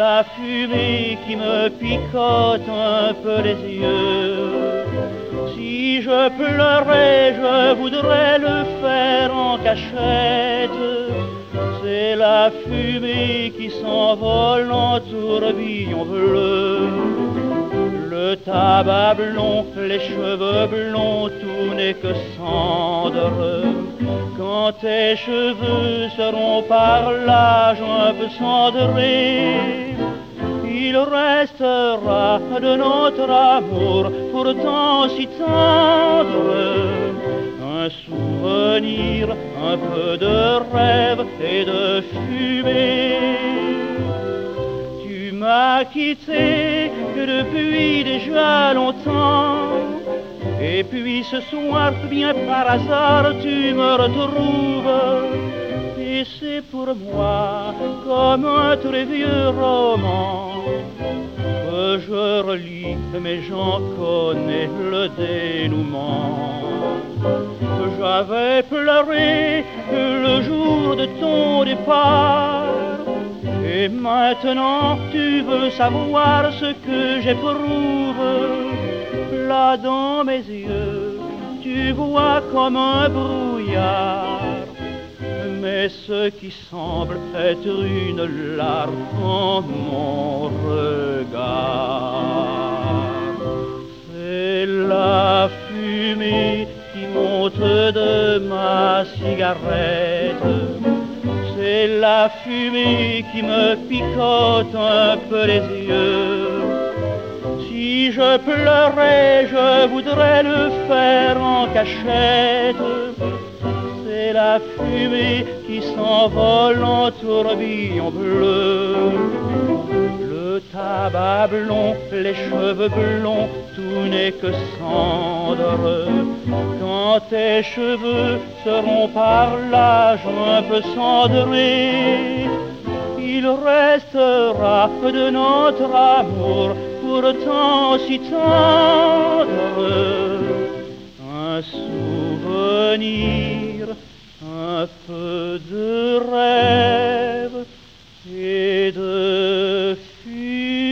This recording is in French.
la fumée qui me picote un peu les yeux. Si je pleurais, je voudrais le faire en cachette. C'est la fumée qui s'envole en tourbillon bleu. Le tabac blond, les cheveux blonds, tout n'est que cendre. Quand tes cheveux seront par l'âge un peu cendrés, il restera de notre amour pourtant si tendre un souvenir, un peu de rêve et de fumée. Tu m'as quitté depuis déjà longtemps, et puis ce soir, bien par hasard, tu me retrouves. Et c'est pour moi comme un très vieux roman que je relis, mais j'en connais le dénouement. J'avais pleuré le jour de ton départ, et maintenant tu veux savoir ce que j'éprouve. Là dans mes yeux, tu vois comme un brouillard, mais ce qui semble être une larme en mon regard. C'est la fumée qui monte de ma cigarette, c'est la fumée qui me picote un peu les yeux. Si je pleurais, je voudrais le faire en cachette. C'est la fumée qui s'envole en tourbillon bleu. Le tabac blond, les cheveux blonds, tout n'est que cendre. Quand tes cheveux seront par l'âge un peu cendrés, il restera de notre amour pourtant si tendre un souvenir, un peu de rêve et de fumée.